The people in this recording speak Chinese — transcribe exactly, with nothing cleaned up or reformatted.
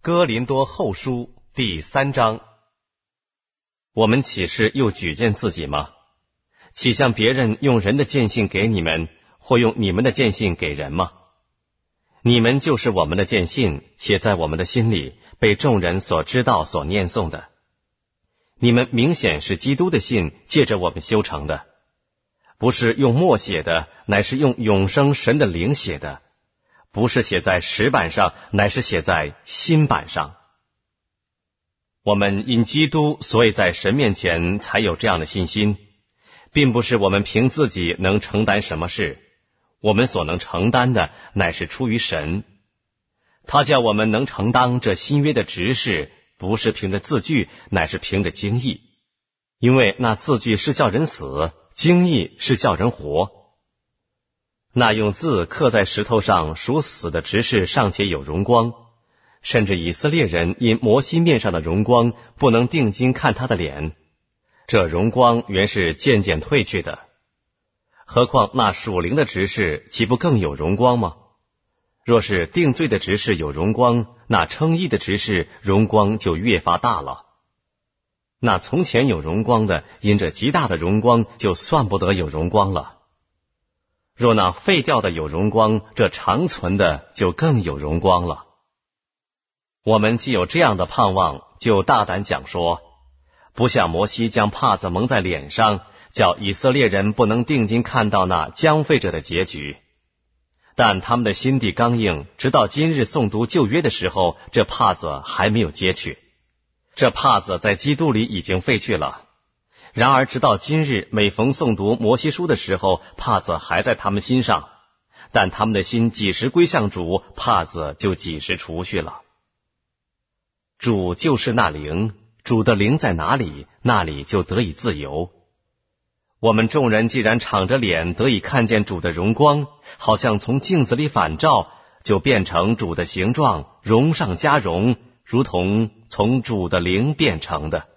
哥林多后书第三章。我们岂是又举荐自己吗？岂像别人用人的荐信给你们，或用你们的荐信给人吗？你们就是我们的荐信，写在我们的心里，被众人所知道、所念诵的。你们明显是基督的信借着我们修成的，不是用墨写的，乃是用永生神的灵写的，不是写在石板上，乃是写在心板上。我们因基督，所以在神面前才有这样的信心，并不是我们凭自己能承担什么事，我们所能承担的乃是出于神。他叫我们能承担这新约的职事，不是凭着字句，乃是凭着经意。因为那字句是叫人死，经意是叫人活。那用字刻在石头上属死的执事尚且有荣光，甚至以色列人因摩西面上的荣光不能定睛看他的脸，这荣光原是渐渐退去的。何况那属灵的执事岂不更有荣光吗？若是定罪的执事有荣光，那称义的执事荣光就越发大了。那从前有荣光的，因着极大的荣光就算不得有荣光了。若那废掉的有荣光，这长存的就更有荣光了。我们既有这样的盼望，就大胆讲说，不像摩西将帕子蒙在脸上，叫以色列人不能定睛看到那将废者的结局。但他们的心地刚硬，直到今日诵读旧约的时候，这帕子还没有揭去。这帕子在基督里已经废去了。然而直到今日，每逢诵读摩西书的时候，帕子还在他们心上，但他们的心几时归向主，帕子就几时除去了。主就是那灵，主的灵在哪里，那里就得以自由。我们众人既然敞着脸得以看见主的荣光，好像从镜子里反照，就变成主的形状，荣上加荣，如同从主的灵变成的。